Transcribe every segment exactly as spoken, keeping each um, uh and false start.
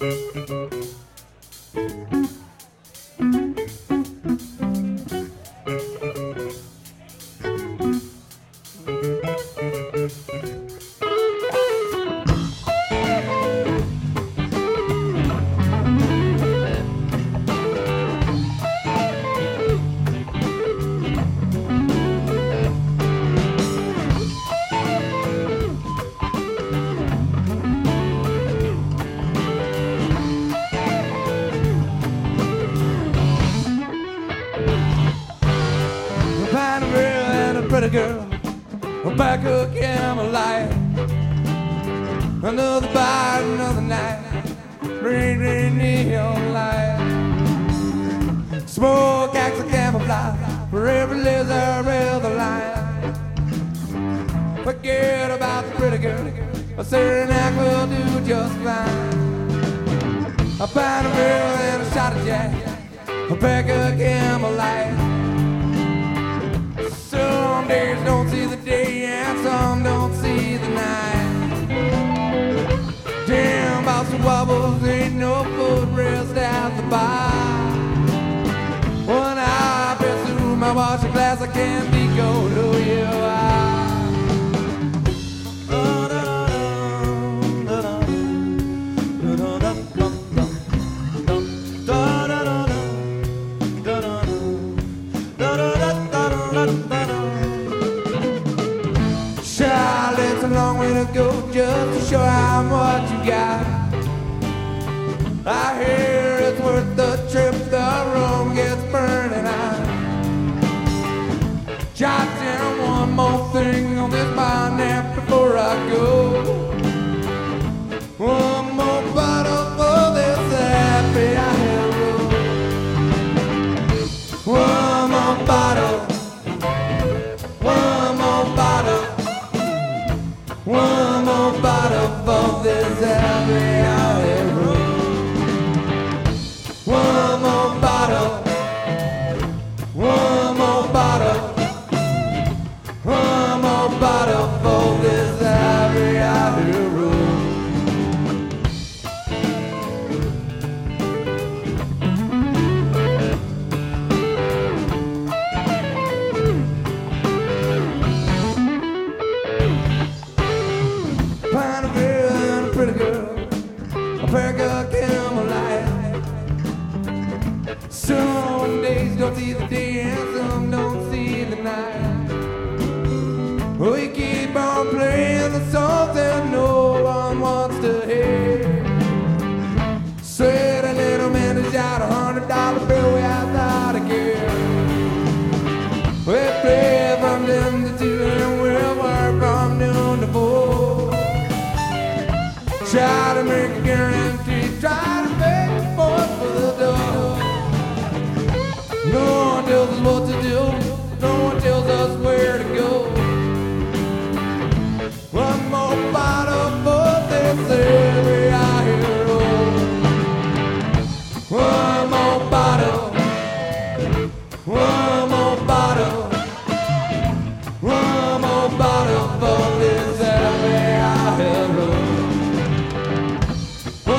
Pretty girl, back again, my life. Another bite, another night. Green, green neon light. Smoke acts a camouflage for every lizard, every line. Forget about the pretty girl. A certain act will do just fine. I find a girl and a shot of jack. A pack of camel light. Some days don't see the day and some don't see the night. Damn, Boston wobbles, ain't no footrest at the bar. When I pass through my wash glass, I can't be go to you. It's a long way to go just to show how much you got. I hear it's worth the trip, the room gets burning out. Jot down one more thing on this mind nap before I go. One more bottle for this happy hour. One more bottle. One more bottle. One more bottle for this happy hour room. One more bottle. One more bottle. One more bottle for this happy hour room. Find a girl and a pretty girl, a pair of camel light. Some days don't see the day and some don't see the night. We keep on playing the songs that no one wants to hear. Said a little man is out a hundred dollar bill without a gear. We play from noon to two and we'll work from noon to four. Try to make a guarantee, try to make a force for the door. No one tells us what to do, no one tells us where to go. One more bottle for this every hero. One more bottle. One more bottle. One more bottle for this every hero.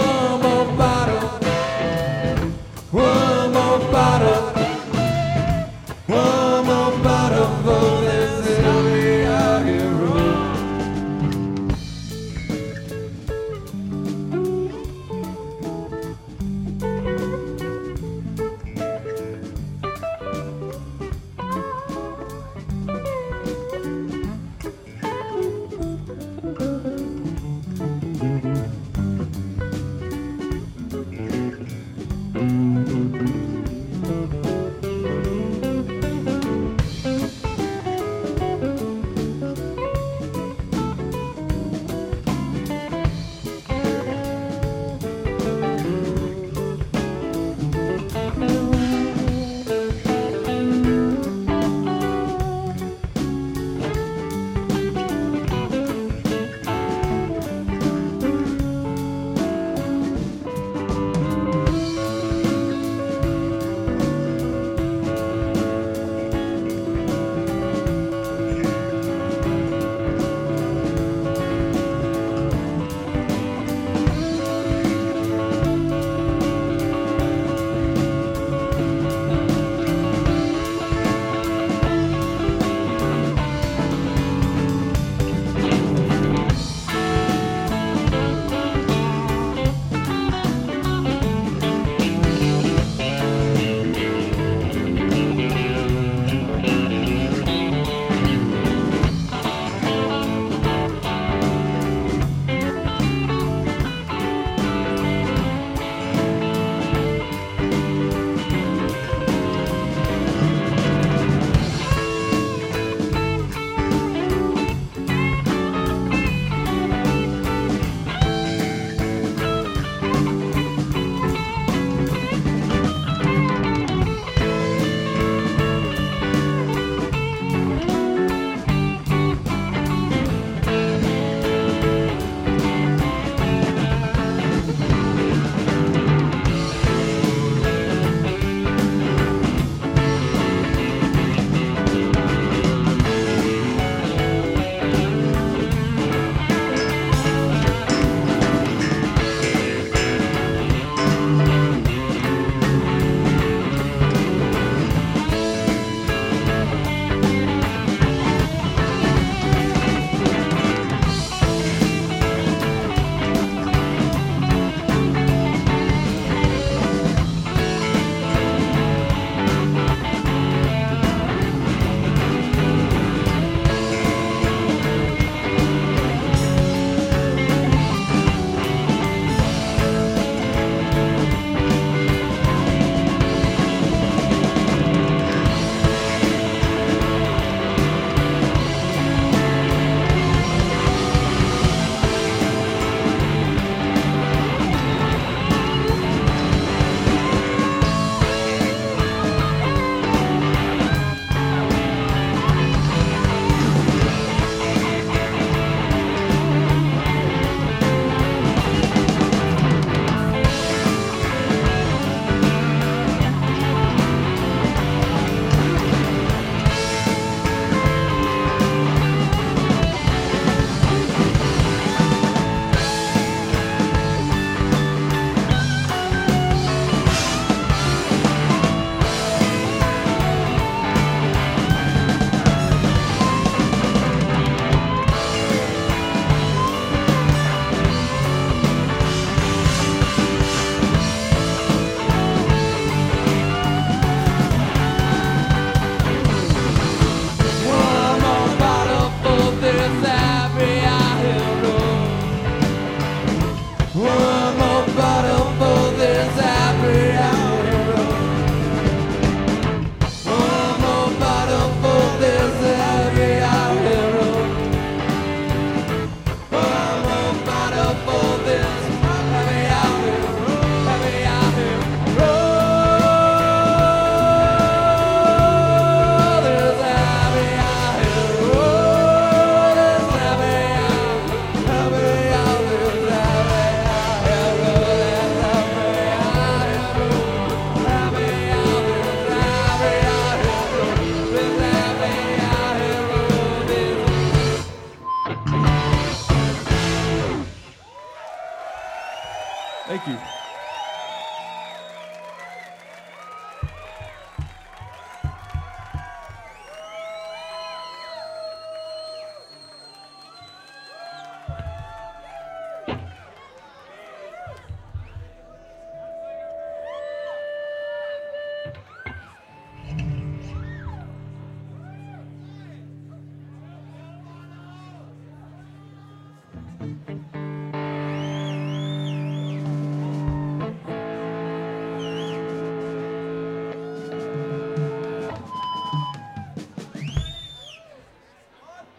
Thank you.